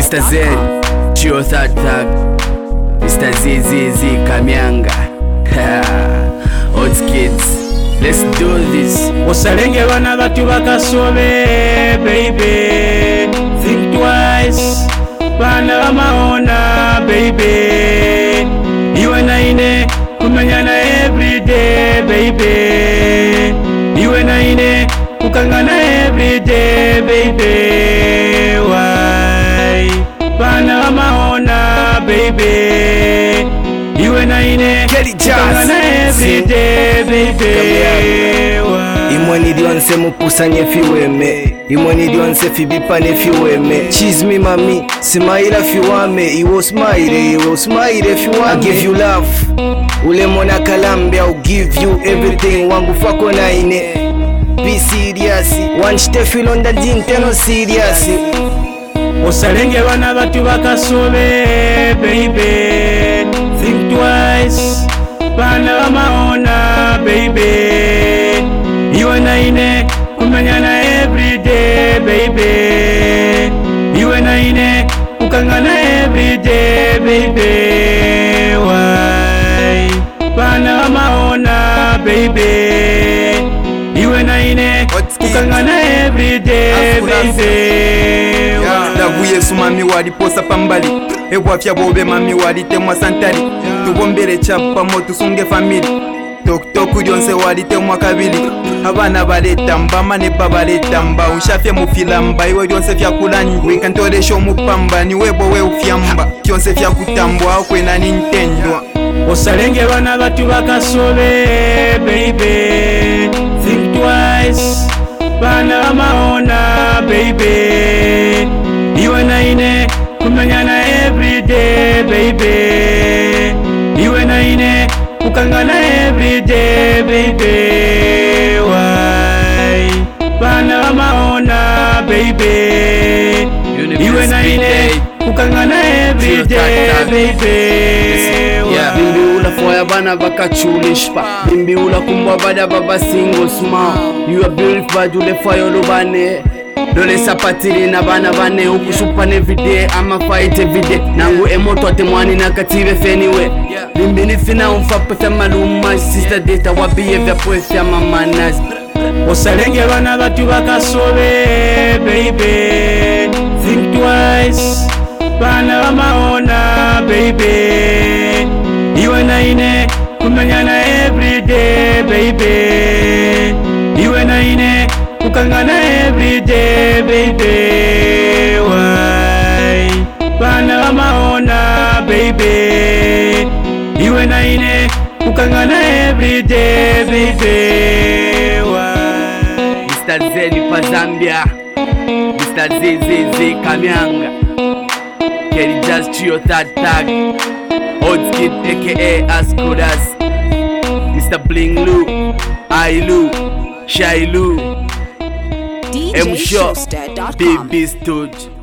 Mr. Z, Chio Third Thug, Mr. ZZZ Kamyanga. Old kids, let's do this. Osalenge bana batu bakasobe, baby. Think twice, bana bamaona, baby. Iwe na ine, kumenyana everyday, baby. Iwe na ine, kukangana everyday, baby. Why? Bana bamaona, baby. Iwe na ine, kukangana everyday, baby. Imwani dionse mupusanye fiweme, imwani dionse fibipane fiweme. Cheese me mami, smile fiwame. Iwo smile fiwame. I give you love, ule mona kalambe. I'll give you everything. Wangu fako na ine, be serious. One step on the dinteno serious. Osalenge bana batu bakasobe, baby. Think twice, bana bamaona, baby. Iwe na ine, kumenyana everyday, baby. Iwe na ine, kukangana everyday, baby. Why? Bana bamaona, baby. Iwe na ine, kukangana everyday, baby. Lavuye sumami wali posa pambali. Ebwafya bobe mami wali temwa santari. Tubombere chapa motu sunge family. Toku dionse wali temwa kabili. Abana baleta mba manepa baleta mba. Unshafye mufilamba iwe dionse fya kulanyi. Wekantore show mupamba ni webo we ufyamba. Kionse fya kutambwa kwe na Nintendo. Osalenge bana batu bakasobe, baby. Think twice, bana bamaona, baby. Iwe na ine, kumenyana everyday, baby. Iwe na ine, kukangana everyday, baby. Why? Bana bamaona, baby. Iwe na ine, kukangana everyday, baby. Bimbi ula foya bana bakachulishpa. Bimbi ula kumbwa bada baba single smile. You are beautiful but you le foya lubane. Dole sapatiri na bana bane. Ukusupane everyday, I'ma fight everyday. Nangu emoto atemwani na kative feniwe. Bimbi nifina umfape fya maluma. Sister data wabiye vya poe fya mamanas. Osalenge bana batu bakasobe, baby. Think twice, bana bamaona, baby. Iwe na ine, kumenyana everyday, baby. Iwe na ine, kukangana everyday, baby. Why? Bana bamaona, baby. Iwe na ine, kukangana everyday, baby. Why? Mr. Z pa Zambia, Mr. ZZZ Kamyanga, Kelly Just Chio Third Thug, Old Kid aka Askudas, Mr. Bling Lu, Ailu, Shailu, M Shop, BB Studio.